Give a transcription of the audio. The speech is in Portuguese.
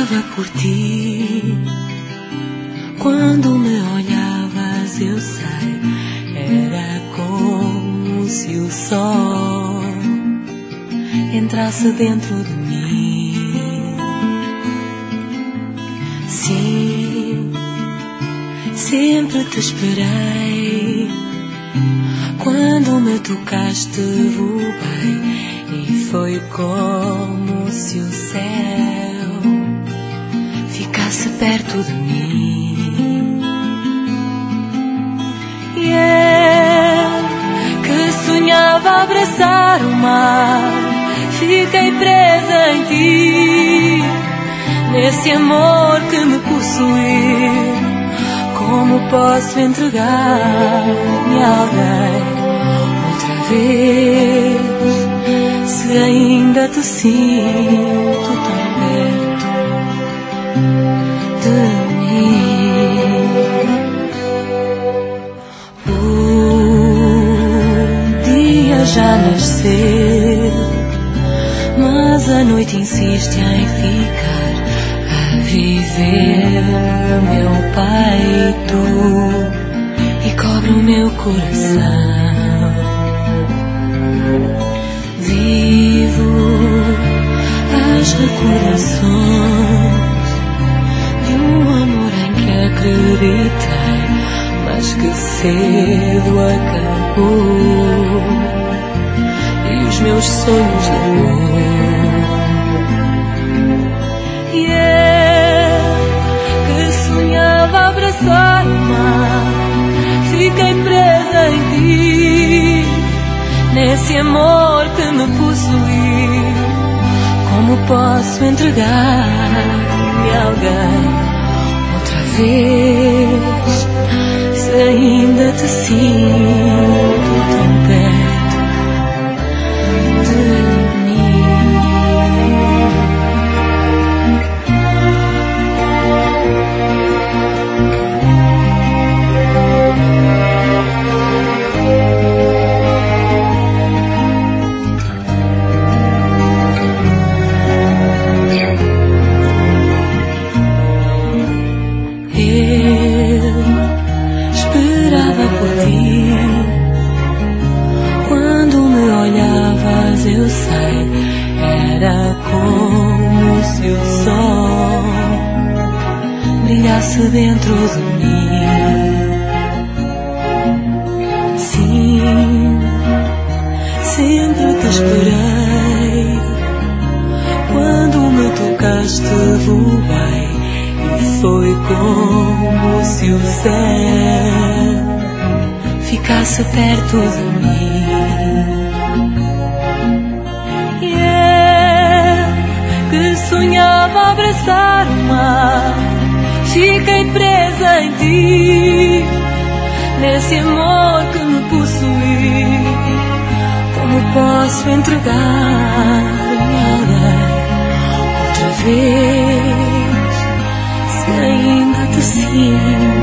esperava por ti. Quando me olhavas, eu sei, era como se o sol entrasse dentro de mim. Sim, sempre te esperei. Quando me tocaste, voei, e foi como se o céu ficasse perto de mim. E eu, que sonhava abraçar o mar, fiquei presa em ti, nesse amor que me possuiu. Como posso entregar-me a alguém outra vez, se ainda te sinto tão perto de mim? O dia já nasceu, mas a noite insiste em ficar a viver no meu peito e cobre o meu coração. Vivo as recordações de um amor em que acreditei, mas que cedo acabou, e os meus sonhos de amor. E eu, que sonhava abraçar o mar, fiquei presa em ti, nesse amor que me possuiu. Como posso entregar-me a alguém outra vez, se ainda te sinto tão perto de mim? Quando me olhavas, eu sei, era como se o sol brilhasse dentro de mim. Sim, sempre te esperei. Quando me tocaste, voei, e foi como se o céu ficasse perto de mim. E eu, que sonhava abraçar o mar, fiquei presa em ti, nesse amor que me possuiu. Como posso entregar-me a alguém outra vez, se ainda te sinto